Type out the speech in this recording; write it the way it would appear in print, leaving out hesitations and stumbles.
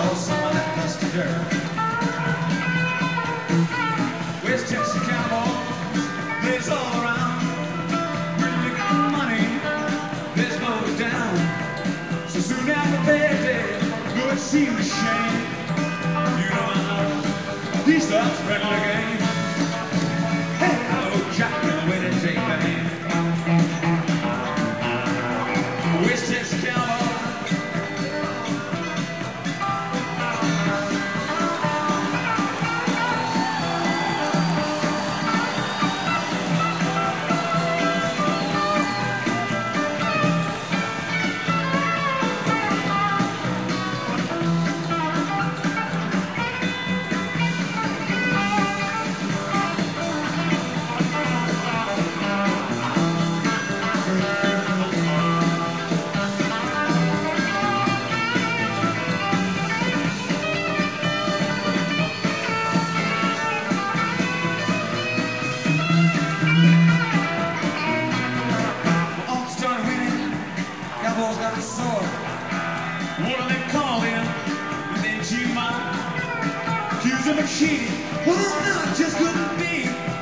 call some of that dusty dirt. West Texas cowboys, there's all around. When you got money, there's no down. So soon after payday, good see the shame. You know how he starts running the game. Hey, hello, Jack, with the way to take the hand. West Texas cowboy. Cowboys got a sword. What do they call him? Then you might accuse him of cheating. Well, it not just couldn't be.